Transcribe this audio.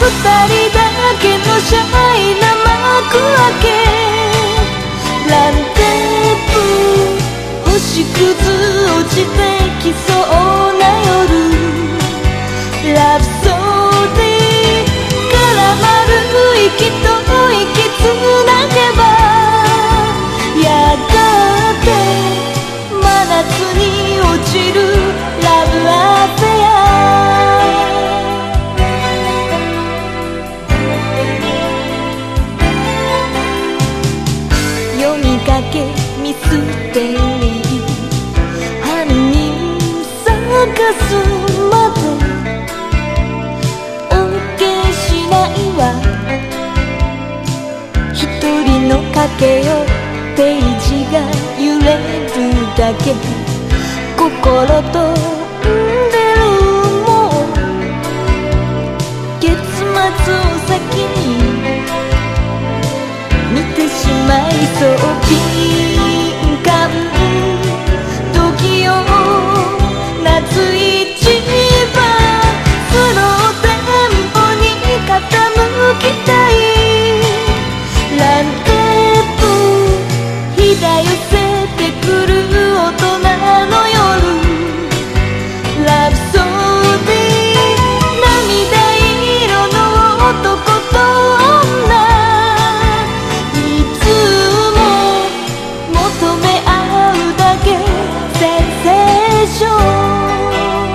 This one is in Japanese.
二人だけのシャイな幕開け、ランテープ星屑落ちてきそうな夜、ラブソディ絡まる息と息つなげば、やがて真夏に落ちるラブアフェア。読みかけミステリー、犯人探すまで OK しないわ。一人の賭けよ、ページが揺れるだけ、心とんでるもう結末を先に見てしまいそう。敏感時よ夏よ